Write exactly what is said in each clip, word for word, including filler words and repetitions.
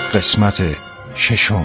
قسمت ششم.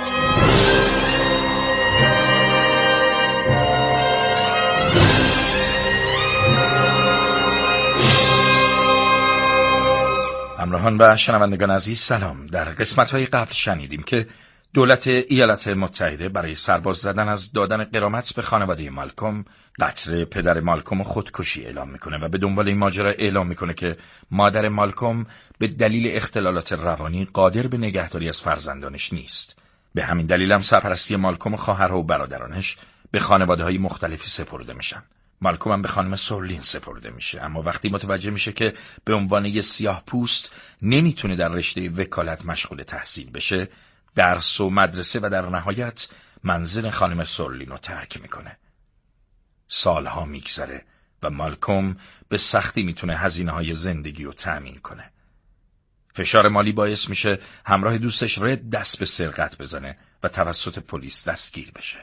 همراهان و شنوندگان عزیز سلام. در قسمت‌های قبل شنیدیم که دولت ایالات متحده برای سرباز زدن از دادن غرامت به خانواده مالکوم، قتل پدر مالکوم خودکشی اعلام میکنه و به دنبال این ماجرا اعلام میکنه که مادر مالکوم به دلیل اختلالات روانی قادر به نگهداری از فرزندانش نیست. به همین دلیل هم سرپرستی مالکوم و خواهرها و برادرانش به خانواده‌های مختلفی سپرده میشن. مالکوم هم به خانم سورلین سپرده میشه، اما وقتی متوجه میشه که به عنوان یه سیاه پوست نمیتونه در رشته وکالت مشغول تحصیل بشه، درس و مدرسه و در نهایت منزل خانم سورلین رو ترک میکنه. سالها میگذره و مالکوم به سختی میتونه هزینه‌های زندگی رو تأمین کنه. فشار مالی باعث میشه همراه دوستش رد دست به سرقت بزنه و توسط پلیس دستگیر بشه.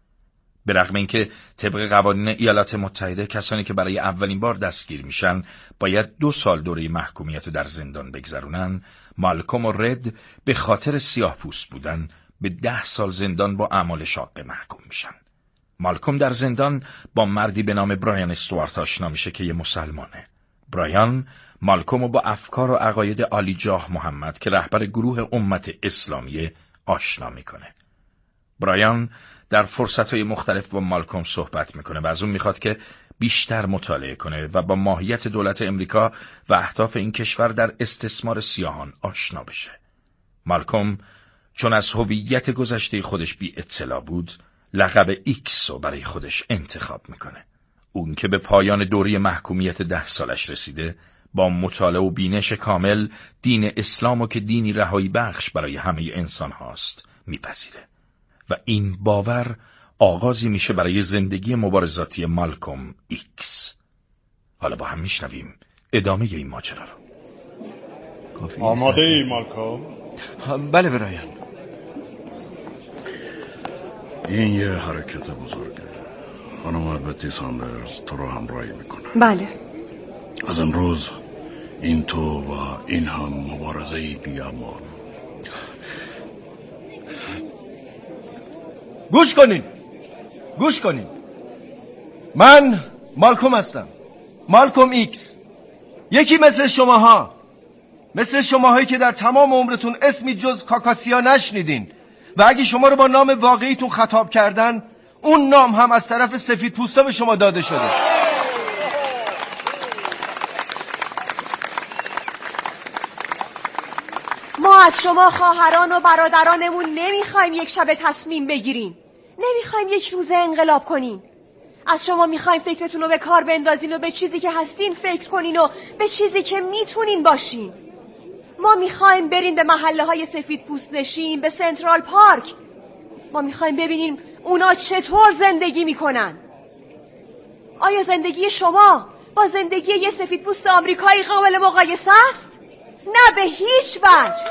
به رغم اینکه طبق قوانین ایالات متحده کسانی که برای اولین بار دستگیر میشن باید دو سال دوره محکومیت رو در زندان بگذرونن، مالکوم و رد به خاطر سیاه پوست بودن به ده سال زندان با اعمال شاقه محکوم میشن. مالکوم در زندان با مردی به نام برایان استوارت آشنا میشه که یه مسلمانه. برایان مالکوم رو با افکار و عقاید عالی جاه محمد که رهبر گروه امت اسلامی آشنا میکنه. برایان در فرصتهای مختلف با مالکوم صحبت میکنه و از اون میخواد که بیشتر مطالعه کنه و با ماهیت دولت امریکا و اهداف این کشور در استثمار سیاهان آشنا بشه. مالکوم چون از هویت گذشته خودش بی اطلاع بود، لقب ایکس رو برای خودش انتخاب میکنه. اون که به پایان دوره محکومیت ده سالش رسیده، با مطالعه و بینش کامل دین اسلامو که دینی رهایی بخش برای همه انسان هاست میپذیره و این باور آغازی میشه برای زندگی مبارزاتی مالکوم ایکس. حالا با هم میشنویم ادامه این ماجرا رو. آماده ای مالکوم؟ بله برایان. این یه حرکت بزرگه. خانم بتی ساندرز تو رو همراهی میکنه. بله. از امروز این تو و این هم مبارزه بی‌امان. گوش کنین گوش کنین من مالکوم هستم، مالکوم ایکس، یکی مثل شماها، مثل شماهایی که در تمام عمرتون اسمی جز کاکاسیا نشنیدین و اگه شما رو با نام واقعیتون خطاب کردن، اون نام هم از طرف سفید پوستا به شما داده شده. ما از شما خواهران و برادرانمون نمیخوایم یک شب تصمیم بگیریم، نمیخوایم یک روزه انقلاب کنین. از شما میخوایم فکرتون رو به کار بندازین و به چیزی که هستین فکر کنین و به چیزی که میتونین باشین. ما میخوایم برین به محله های سفید پوست نشین، به سنترال پارک. ما میخوایم ببینیم اونا چطور زندگی میکنن. آیا زندگی شما با زندگی یه سفید پوست آمریکایی قابل مقایسه است؟ نه به هیچ وجه.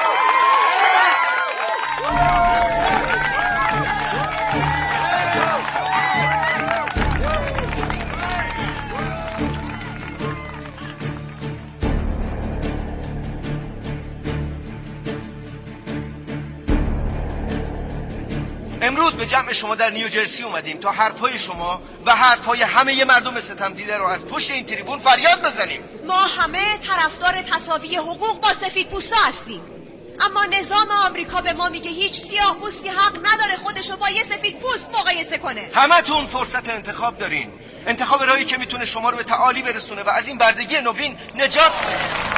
امروز به جمع شما در نیوجرسی اومدیم تا حرفای شما و حرفای همه مردم ستمدیده رو از پشت این تریبون فریاد بزنیم. ما همه طرفدار تساوی حقوق با سفید پوستا هستیم، اما نظام آمریکا به ما میگه هیچ سیاه پوستی حق نداره خودشو با یه سفید پوست مقایسه کنه. همتون فرصت انتخاب دارین، انتخاب راهی که میتونه شما رو به تعالی برسونه و از این بردگی نوین نجات بده.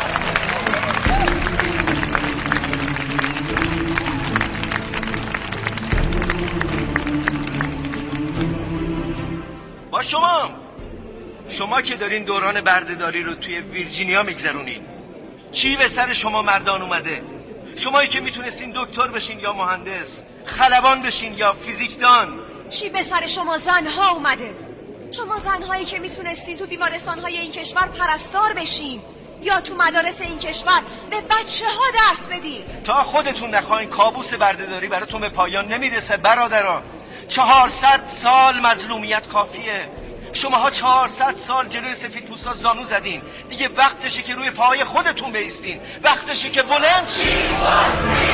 با شما شما که دارین دوران بردهداری رو توی ویرجینیا میگذرونین، چی به سر شما مردان اومده؟ شمایی که میتونستین دکتر بشین یا مهندس، خلبان بشین یا فیزیکدان. چی به سر شما زنها اومده؟ شما زنهایی که میتونستین تو بیمارستانهای این کشور پرستار بشین یا تو مدارس این کشور به بچه ها درس بدین. تا خودتون نخواین کابوس بردهداری براتون به پایان نمیرسه برادران. چهارصد سال مظلومیت کافیه. شماها چهارصد سال جلوی سفید پوستا زانو زدین. دیگه وقتشه که روی پای خودتون بایستین. وقتشه که بلند شین.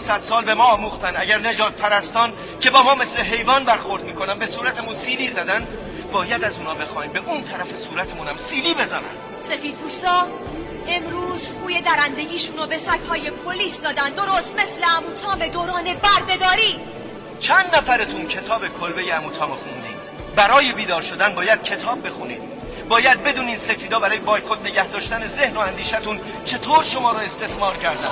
پانصد سال به ما آموختن اگر نجات پرستان که با ما مثل حیوان برخورد میکنن به صورتمون سیلی زدن، باید از اونا بخوایم به اون طرف صورتمون هم سیلی بزنن. سفید پوستا امروز خوی درندگیشونو به سگ‌های پلیس دادن، درست مثل عموتام دوران بردهداری. چند نفرتون کتاب کلبه عموتامو خوندین؟ برای بیدار شدن باید کتاب بخونید. باید بدونین سفیدا برای بایکوت نگه داشتن ذهن و اندیشتون چطور شما رو استثمار کردن.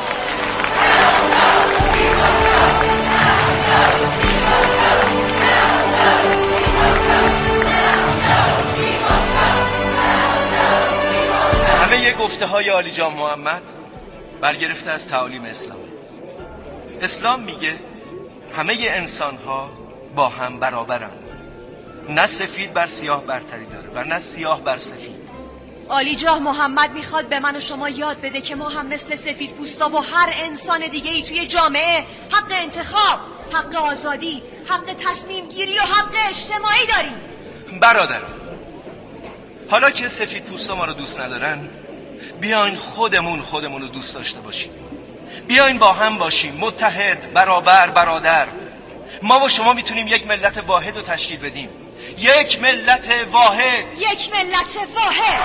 همه یه گفته های عالی جان محمد برگرفته از تعالیم اسلام. اسلام میگه همه انسان ها با هم برابرن، نه سفید بر سیاه برتری داره و نه سیاه بر سفید. عالی جاه محمد میخواد به من و شما یاد بده که ما هم مثل سفید پوستا و هر انسان دیگه ای توی جامعه حق انتخاب، حق آزادی، حق تصمیم گیری و حق اجتماعی داریم. برادران، حالا که سفید پوستا ما رو دوست ندارن، بیاین خودمون خودمون رو دوست داشته باشیم. بیاین با هم باشیم، متحد، برابر، برادر. ما و شما میتونیم یک ملت واحد رو تشکیل بدیم. یک ملت واحد، یک ملت واحد.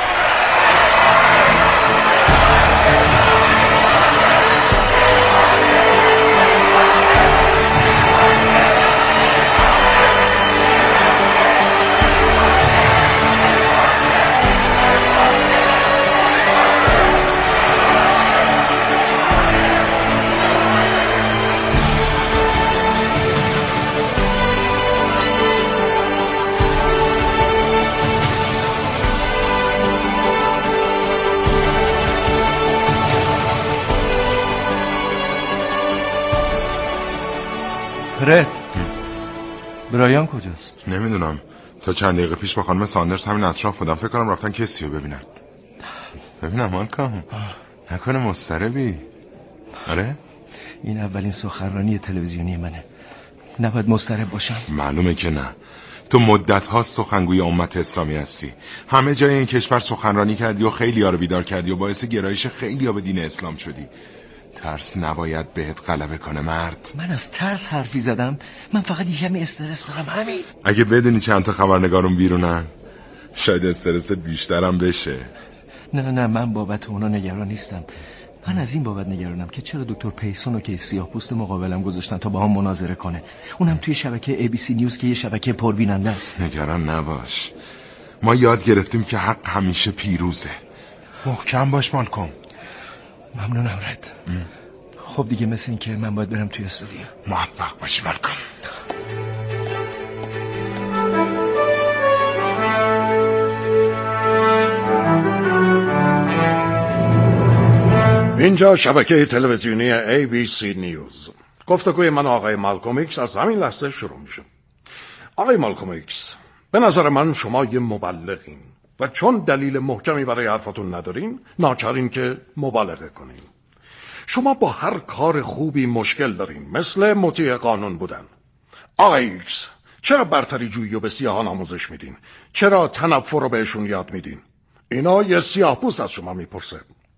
رد برایان کجاست؟ نمیدونم، تا چند دقیقه پیش با خانم ساندرز همین اطراف بودم. فکر کنم رفتن کسی رو ببینن. ببینم مالکام، نکنه مضطربی؟ آره؟ این اولین سخنرانی تلویزیونی منه، نباید مضطرب باشم. معلومه که نه، تو مدت ها سخنگوی امت اسلامی هستی، همه جای این کشور سخنرانی کردی و خیلی ها رو بیدار کردی و باعث گرایش خیلی ها به دین اسلام شدی. ترس نباید بهت غلبه کنه مرد. من از ترس حرفی زدم؟ من فقط یه کمی استرس دارم، همین. اگه بدونی چند تا خبرنگارون بیرونن شاید استرست بیشترم بشه. نه نه من بابت اونا نگران نیستم. من از این بابت نگرانم که چرا دکتر پیسون رو که سیاه‌پوست مقابلم گذاشتن تا با هم مناظره کنه، اونم توی شبکه ای بی سی نیوز که یه شبکه پربیننده است. نگران نباش، ما یاد گرفتیم که حق همیشه پیروزه. محکم باش مالکوم. ممنونم رد. خب دیگه مثل این که من باید برم توی استودیو. موفق باشی مالکوم. اینجا شبکه تلویزیونی ای بی سی نیوز. گفتگوی من آقای مالکوم ایکس از همین لحظه شروع میشه. آقای مالکوم ایکس، به نظر من شما یه مبلغین و چون دلیل محکمی برای حرفاتون ندارین ناچارین که مبالغه کنین. شما با هر کار خوبی مشکل دارین، مثل مطیع قانون بودن. آقای ایکس، چرا برتری جویی و به سیاهان آموزش میدین؟ چرا تنفر رو بهشون یاد میدین؟ اینا یه سیاه‌پوست از شما میپرسه.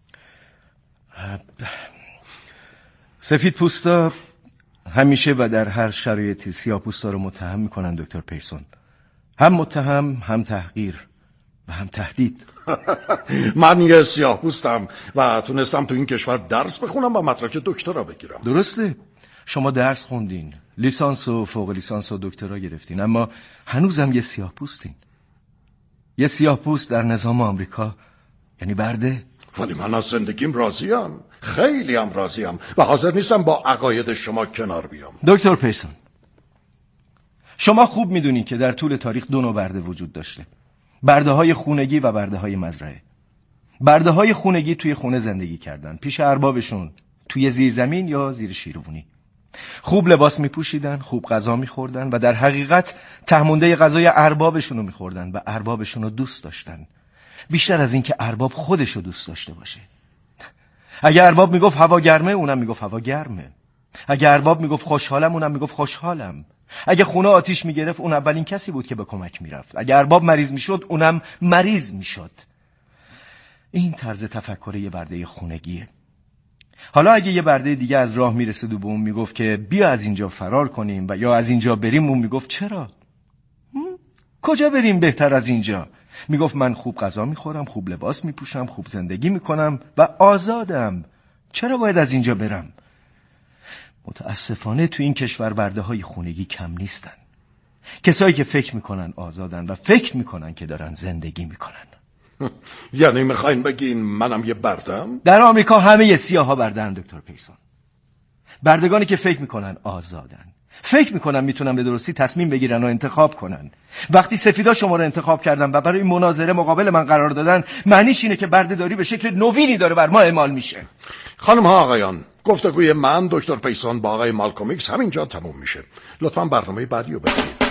سفید پوستا همیشه و در هر شرایطی سیاه پوستا رو متهم میکنن دکتر پیسون. هم متهم، هم تحقیر و هم تهدید. من یه سیاه پوستم و تونستم تو این کشور درس بخونم و مدرک دکترا بگیرم. درسته، شما درس خوندین، لیسانس و فوق لیسانس و دکترا گرفتین، اما هنوزم یه سیاه پوستین. یه سیاه پوست در نظام آمریکا یعنی برده. ولی من از زندگیم راضیم، خیلی هم راضیم و حاضر نیستم با عقاید شما کنار بیام. دکتر پیسون، شما خوب میدونی که در طول تاریخ دو نوع برده وجود داشته، برده های خونگی و برده های مزرعه. برده های خونگی توی خونه زندگی کردن، پیش اربابشون، توی زیرزمین یا زیر شیروانی. خوب لباس میپوشیدن، خوب غذا میخوردن و در حقیقت تهمونده غذای اربابشون رو میخوردن و اربابشون رو دوست داشتن، بیشتر از این که ارباب خودش رو دوست داشته باشه. اگه ارباب میگفت هوا گرمه، اونم میگفت هوا گرمه. اگه ارباب میگفت خوشحالم، اونم میگفت خوشحالم. اگه خونه آتیش میگرفت، اون اولین کسی بود که به کمک میرفت. اگه ارباب مریض میشد، اونم مریض میشد. این طرز تفکر یه برده خونگیه. حالا اگه یه برده دیگه از راه میرسید و به اون میگفت که بیا از اینجا فرار کنیم و یا از اینجا بریم، اون میگفت چرا؟ کجا بریم بهتر از اینجا؟ میگفت من خوب غذا میخورم، خوب لباس میپوشم، خوب زندگی میکنم و آزادم. چرا باید از اینجا برم؟ متاسفانه تو این کشور برده های خونگی کم نیستن. کسایی که فکر میکنن آزادن و فکر میکنن که دارن زندگی میکنن. یعنی میخواین بگین منم یه بردم؟ در آمریکا همه سیاها بردن دکتر پیسون. بردگانی که فکر میکنن آزادن، فکر میکنن میتونن به درستی تصمیم بگیرن و انتخاب کنن. وقتی سفیدا شما رو انتخاب کردن و برای مناظره مقابل من قرار دادن، معنیش اینه که بردهداری به شکل نوینی داره بر ما اعمال میشه. خانم ها آقایان، گفتگوی من دکتر پیسون با آقای مالکوم ایکس همینجا تموم میشه. لطفاً برنامه بعدی رو ببینید.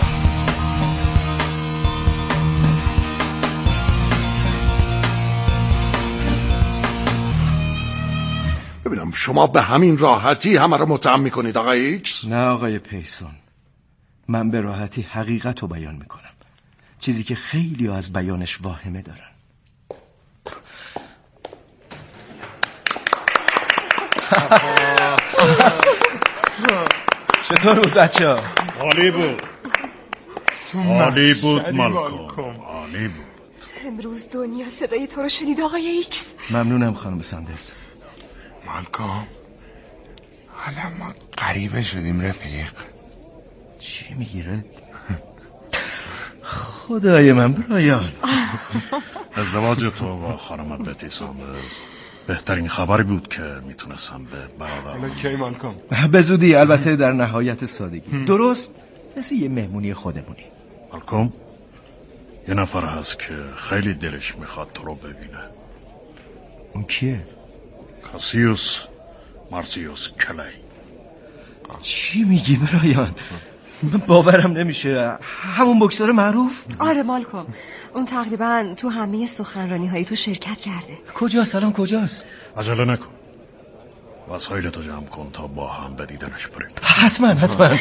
ببینم شما به همین راحتی همه رو متهم میکنید آقای ایکس؟ نه آقای پیسون، من به راحتی حقیقت رو بیان میکنم، چیزی که خیلی از بیانش واهمه دارن. چطور بود بچه ها؟ عالی بود، عالی بود مالکوم، عالی بود. امروز دنیا صدای تو رو شنید آقای ایکس. ممنونم خانم ساندرز. مالکوم، حالا ما غریبه شدیم رفیق. چی میگیره؟ خدای من برایان، ازدواج تو با خانم بتی ساندرز بهترین خبری بود که میتونستم به برادرم. حالا کی مالکوم؟ به زودی، البته در نهایت سادگی. درست مثل یه مهمونی خودمونی. مالکوم، یه نفر هست که خیلی دلش میخواد تو رو ببینه. اون کیه؟ کاسیوس مارسیوس کلی. چی میگی برایان؟ من باورم نمیشه. همون بکسور معروف؟ آره مالکوم، اون تقریبا تو همه سخنرانی های تو شرکت کرده. کجاست الان؟ کجاست؟ عجله نکن، وسایلتو جمع کن تا با هم به دیدنش بریم. حتما حتما.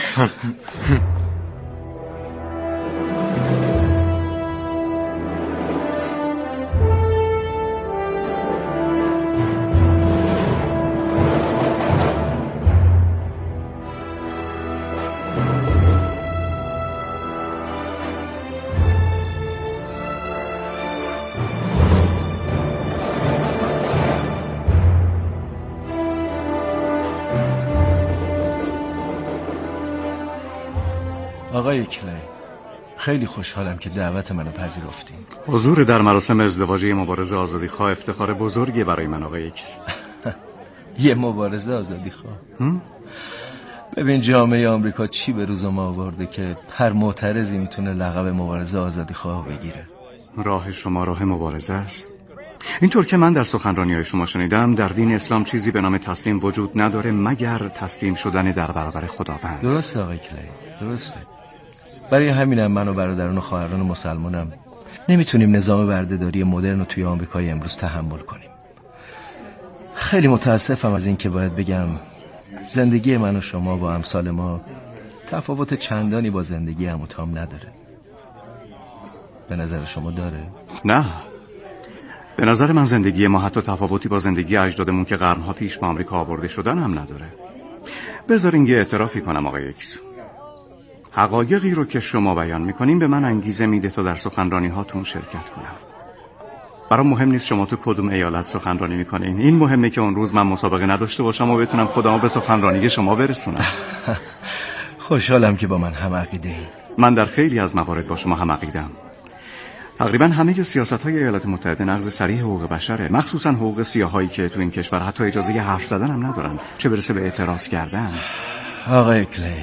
آقای کلی، خیلی خوشحالم که دعوت منو پذیرفتین. حضور در مراسم ازدواجی مبارزه آزادی خواه افتخار بزرگی برای من آقای ایکس. یه مبارزه آزادی خواه؟ ببین جامعه آمریکا چی به روز ما آورده که هر معترضی میتونه لقب مبارزه آزادی خواه بگیره. راه شما راه مبارزه است. اینطور که من در سخنرانی های شما شنیدم، در دین اسلام چیزی به نام تسلیم وجود نداره مگر تسلیم شدن در برابر خداوند. درسته آقای کلی، درسته. برای همینم من و برادران و خواهران مسلمانم نمیتونیم نظام بردهداری مدرن رو توی آمریکای امروز تحمل کنیم. خیلی متاسفم از این که باید بگم زندگی من و شما با امثال ما تفاوت چندانی با زندگی عمو تام نداره. به نظر شما داره؟ نه، به نظر من زندگی ما حتی تفاوتی با زندگی اجدادمون که قرنها پیش به آمریکا آورده شدن هم نداره. بذارین یه اعترافی کنم آقای ایکس. حقایقی رو که شما بیان میکنین به من انگیزه میده تا در سخنرانی هاتون شرکت کنم. برام مهم نیست شما تو کدوم ایالت سخنرانی میکنین، این مهمه که اون روز من مسابقه نداشته باشم و بتونم خودمو به سخنرانی شما برسونم. خوشحالم که با من هم عقیده ای. من در خیلی از موارد با شما هم عقیده‌ام. تقریبا همه سیاست‌های ایالات متحده نقض صریح حقوق بشره، مخصوصا حقوق سیاهایی که تو این کشور حتی اجازه حرف زدن هم ندارن، چه برسه به اعتراض کردن. آقای کلی،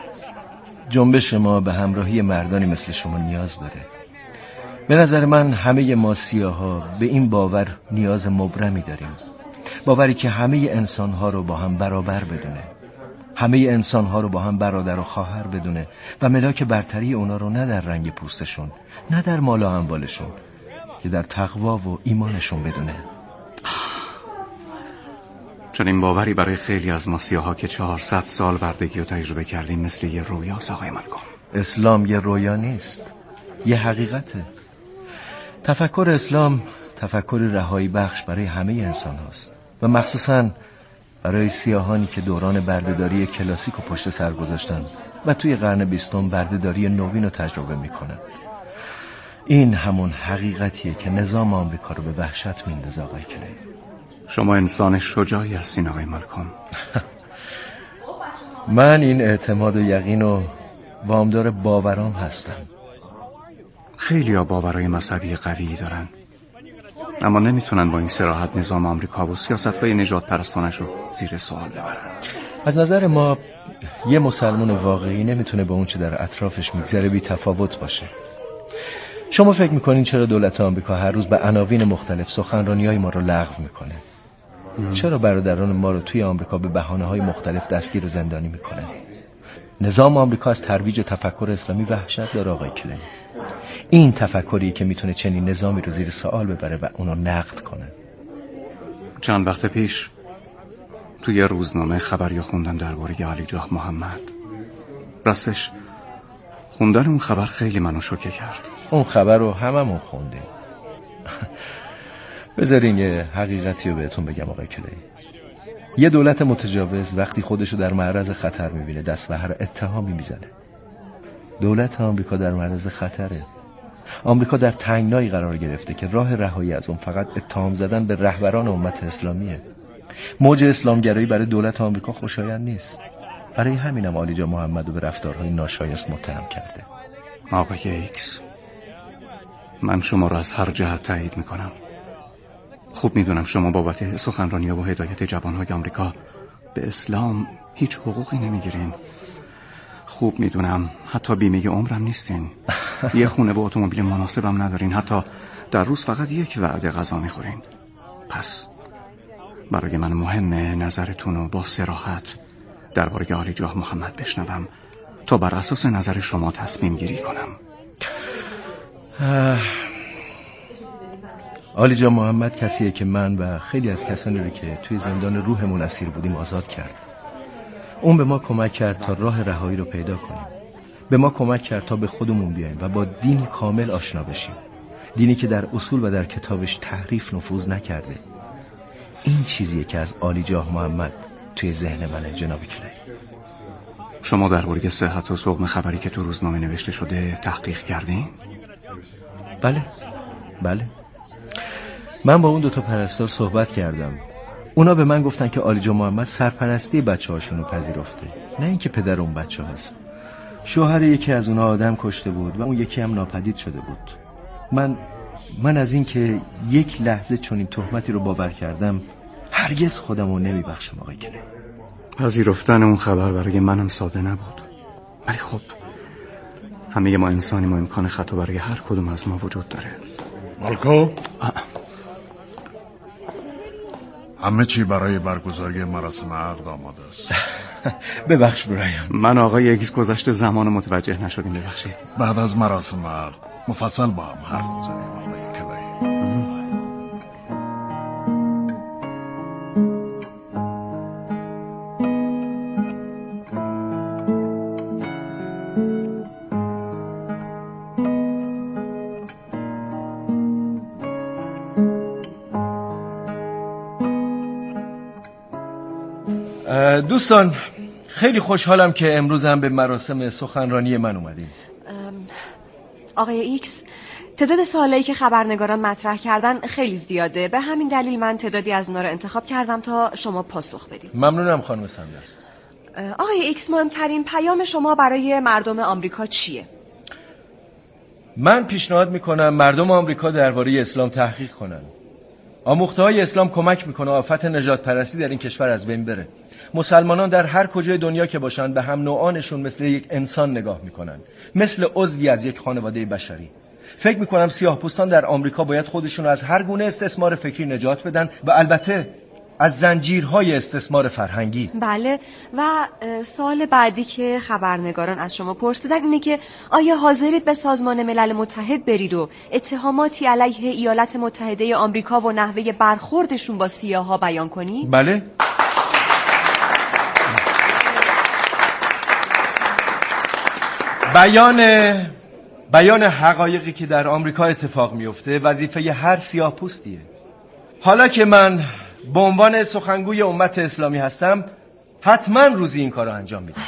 جنبش ما به همراهی مردانی مثل شما نیاز داره. به نظر من همه ما سیاها به این باور نیاز مبرمی داریم، باوری که همه انسانها رو با هم برابر بدونه، همه انسانها رو با هم برادر و خواهر بدونه و ملاک برتری اونا رو نه در رنگ پوستشون، نه در مال و اموالشون، که در تقوا و ایمانشون بدونه. چون این باوری برای خیلی از ما سیاها که چهارصد سال بردگی رو تجربه کردیم مثل یه رویاست آقای مالکوم. اسلام یه رویا نیست، یه حقیقته. تفکر اسلام تفکر رهایی بخش برای همه انسان هاست و مخصوصاً برای سیاهانی که دوران بردهداری کلاسیک رو پشت سر گذاشتن و توی قرن بیستم بردهداری نوین رو تجربه میکنن. این همون حقیقتیه که نظام آمریکا رو به وحشت میندازه آقای کلی. شما انسان شجاعی هستین آقای مالکوم. من این اعتماد و یقین و وامدار باورام هستم. خیلی ها باورهای مذهبی قوی دارن، اما نمیتونن با این صراحت نظام آمریکا و سیاست‌های نجات پرستانش رو زیر سوال ببرن. از نظر ما یه مسلمان واقعی نمیتونه با اون چه در اطرافش میگذره بی تفاوت باشه. شما فکر میکنین چرا دولت آمریکا هر روز به عناوین مختلف سخنرانی‌های ما رو لغو میکنه؟ چرا برادران ما رو توی آمریکا به بهانه‌های مختلف دستگیر و زندانی میکنه؟ نظام آمریکا از ترویج تفکر اسلامی وحشت داره آقای کلین. این تفکری که میتونه چنین نظامی رو زیر سوال ببره و اونو نقد کنه. چند وقت پیش توی روزنامه خبری خوندم درباره علی جاه محمد. راستش خوندن اون خبر خیلی منو شوکه کرد. اون خبر رو هممون خوندیم. بذارین یه حقیقتی رو بهتون بگم آقای کلی. یه دولت متجاوز وقتی خودشو در معرض خطر میبینه دست به هر اتهامی میزنه. دولت آمریکا در معرض خطره. آمریکا در تنگنایی قرار گرفته که راه رهایی از اون فقط اتهام زدن به رهبران امت اسلامیه. موج اسلامگرایی برای دولت آمریکا خوشایند نیست. برای همینم علی جان محمد رو به رفتارهای ناشایست متهم کرده. آقای ایکس، من شما را از هر جهت تایید میکنم. خوب میدونم شما بابت سخنرانی و هدایت جوانهای آمریکا به اسلام هیچ حقوقی نمیگیرین. خوب میدونم حتی بیمه عمرم نیستین. یه خونه با اتومبیل مناسبم ندارین. حتی در روز فقط یک وعده غذا میخورین. پس برای من مهمه نظرتون رو با صراحت درباره علی جاه محمد بشنوم تا بر اساس نظر شما تصمیم گیری کنم. علی جان محمد کسیه که من و خیلی از کسانی رو که توی زندان روحمون اسیر بودیم آزاد کرد. اون به ما کمک کرد تا راه رهایی رو پیدا کنیم. به ما کمک کرد تا به خودمون بیاییم و با دینی کامل آشنا بشیم. دینی که در اصول و در کتابش تحریف نفوذ نکرده. این چیزیه که از علی جاه محمد توی ذهن منه جناب کلی. شما درباره صحت و سقم خبری که تو روزنامه نوشته شده تحقیق کردین؟ بله بله من با اون دوتا پرستار صحبت کردم. اونا به من گفتن که علی جان محمد سرپرستی بچه هاشونو پذیرفته، نه اینکه پدر اون بچه هست. شوهر یکی از اونا آدم کشته بود و اون یکی هم ناپدید شده بود. من من از این که یک لحظه چنین تهمتی رو باور کردم هرگز خودمو نمیبخشم آقای کلی. پذیرفتن اون خبر برای منم ساده نبود، ولی خب همه ما انسانی، ما امکان خطا برای هر کدوم از ما وجود داره. مالکو، همه چی برای برگزاری مراسم عقد آماده است. ببخش برایم. من آقای اگز گذشته زمان متوجه نشدیم، ببخشید. بعد از مراسم عقد مفصل با هم حرف میزنیم آقای کلی. دوستان خیلی خوشحالم که امروز هم به مراسم سخنرانی من اومدین. آقای ایکس، تعداد سوالایی که خبرنگاران مطرح کردن خیلی زیاده، به همین دلیل من تعدادی از اونا رو انتخاب کردم تا شما پاسخ بدید. ممنونم خانم سندرز. آقای ایکس، مهمترین پیام شما برای مردم آمریکا چیه؟ من پیشنهاد میکنم مردم آمریکا درباره اسلام تحقیق کنن. آموخته‌های اسلام کمک میکنه آفت نژاد پرستی در این کشور از بین بره. مسلمانان در هر کجای دنیا که باشن به هم نوعانشون مثل یک انسان نگاه میکنن، مثل عضوی از یک خانواده بشری. فکر میکنم سیاه‌پوستان در آمریکا باید خودشون از هر گونه استثمار فکری نجات بدن و البته از زنجیرهای استثمار فرهنگی. بله، و سوال بعدی که خبرنگاران از شما پرسیدن اینه که آیا حاضرید به سازمان ملل متحد برید و اتهاماتی علیه ایالات متحده آمریکا و نحوه برخوردشون با سیاها بیان کنید؟ بله. بیان بیان حقایقی که در آمریکا اتفاق میفته وظیفه هر سیاه‌پوستیه. حالا که من به عنوان سخنگوی امت اسلامی هستم، حتما روزی این کار رو انجام میدم.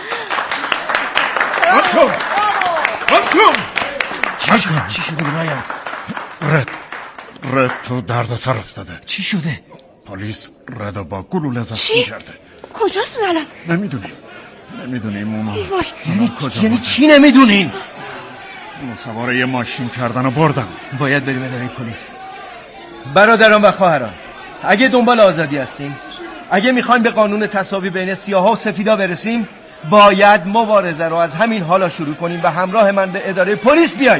مالکوم مالکوم چی شده؟ چی شده برایم؟ رد رد تو درد سر افتاده. چی شده؟ پلیس رد با گلوله زد کرده. کجاست الان؟ نمیدونیم نمیدونیم اونا. یعنی یعنی چی نمیدونین؟ اونو سوار یه ماشین کردن و بردن. باید بریم اداره پلیس. برادران و خواهران، اگه دنبال آزادی هستین، اگه میخوایم به قانون تساوی بین سیاها و سفیدا برسیم، باید مبارزه رو از همین حالا شروع کنیم و همراه من به اداره پلیس بیاید.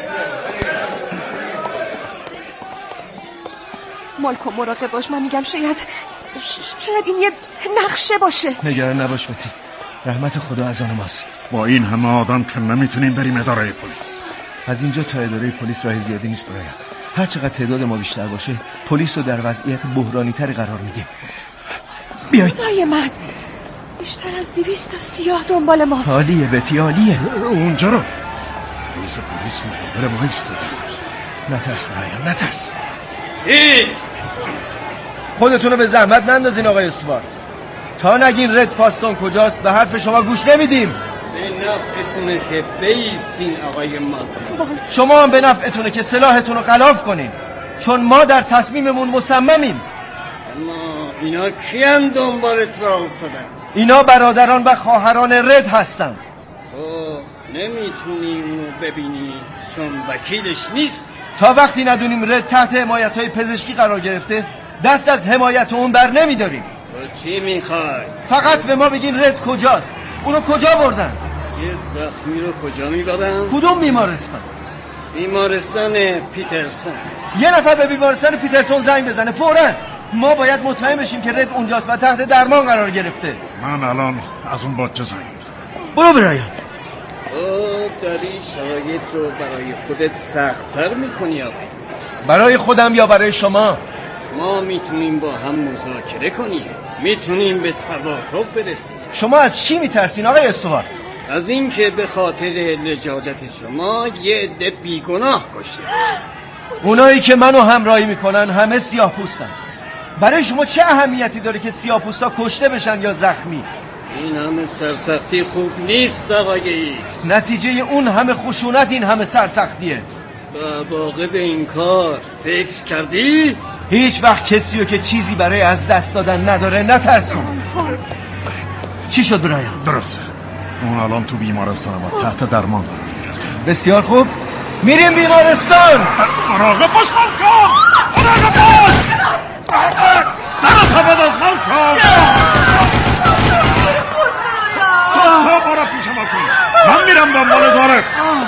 مالکوم مراقب باش، من میگم شاید شاید این یه نقشه باشه. نگران نباش بتی، رحمت خدا از آن ماست. با این همه آدم که نمیتونیم بریم اداره پلیس. از اینجا تا اداره پلیس راه زیادی نیست برایم. هر چقدر تعداد ما بیشتر باشه، پلیس رو در وضعیت بحرانی تری قرار میدیم. بیایید. خدای من، بیشتر از دویست تا سیاه دنبال ماست. عالیه بتی، عالیه. اونجا رو رئیس پلیس مخابر ما ایستاده. نترس برایم، نترس. ایست. خودتونو به زحمت نندازین آقای استوارت. تا نگین رد فاستون کجاست به حرف شما گوش نمیدیم. به نفعتونه که بیستین آقای مالکوم. شما هم به نفعتونه که سلاحتون رو غلاف کنین، چون ما در تصمیممون مصممیم. اما اینا کیان دنبالت را افتادن؟ اینا برادران و خواهران رد هستن. تو نمیتونی اونو ببینی چون وکیلش نیست. تا وقتی ندونیم رد تحت حمایت های پزشکی قرار گرفته، دست از حمایت اون بر نمیداریم. تو چی میخوای؟ فقط به ما بگین رد کجاست، اونو کجا بردن، یه زخمی رو کجا میبرن؟ کدوم بیمارستان؟ بیمارستان پیترسون. یه نفر به بیمارستان پیترسون زنگ بزنه فوراً. ما باید مطمئن بشیم که رد اونجاست و تحت درمان قرار گرفته. من الان از اون باجه زنگ برو برایم. تو داری شرایط رو برای خودت سخت‌تر میکنی آقای. برای خودم یا برای شما؟ ما میتونیم با هم مذاکره کنیم، میتونیم به توافق برسیم. شما از چی میترسین آقای استوارت؟ از اینکه به خاطر لجاجت شما یه عده بیگناه کشته. اونایی که منو همراهی میکنن همه سیاه پوستن. برای شما چه اهمیتی داره که سیاه پوستا کشته بشن یا زخمی؟ این همه سرسختی خوب نیست آقای ایکس. نتیجه اون همه خشونت این همه سرسختیه. با واقع به این کار فکر کردی؟ هیچ وقت کسیو که چیزی برای از دست دادن نداره نترسون. چی شد برایم؟ درسته، اون الان تو بیمارستان ما تحت درمان قرار گرفته. بسیار خوب، میریم بیمارستان. مراقب باش مالکوم، مراقب باش. سرت خفت از مالکوم. تو برو پیش مالکوم، من میرم دنبال داره.